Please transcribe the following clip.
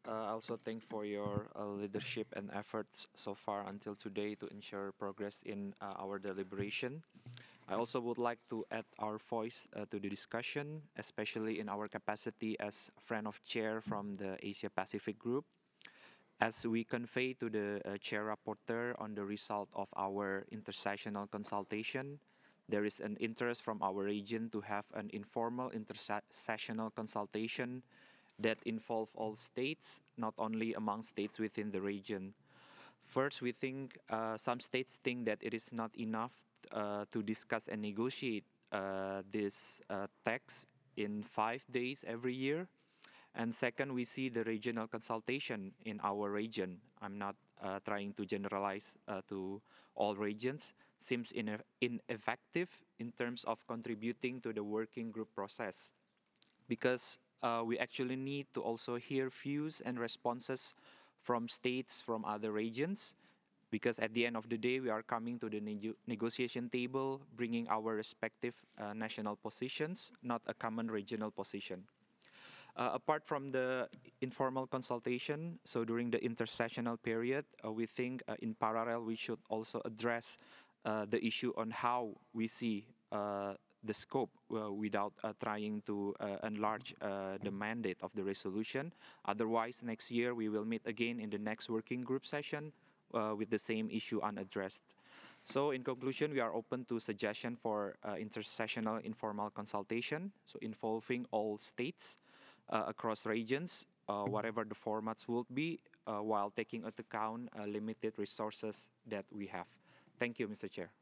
I also thank for your leadership and efforts so far until today to ensure progress in our deliberation. I also would like to add our voice to the discussion, especially in our capacity as friend of chair from the Asia Pacific Group. As we convey to the chair rapporteur on the result of our intersessional consultation, there is an interest from our region to have an informal intersessional consultation that involve all states, not only among states within the region. First, we think some states think that it is not enough to discuss and negotiate this tax in 5 days every year. And second, we see the regional consultation in our region. I'm not trying to generalize to all regions, seems ineffective in terms of contributing to the working group process because we actually need to also hear views and responses from states from other regions because at the end of the day we are coming to the negotiation table bringing our respective national positions, not a common regional position. Apart from the informal consultation, so during the intersessional period, we think in parallel we should also address the issue on how we see the scope without trying to enlarge the mandate of the resolution. Otherwise, next year we will meet again in the next working group session with the same issue unaddressed. So in conclusion, we are open to suggestion for intersessional informal consultation, so involving all states across regions, whatever the formats will be, while taking into account limited resources that we have. Thank you, Mr. Chair.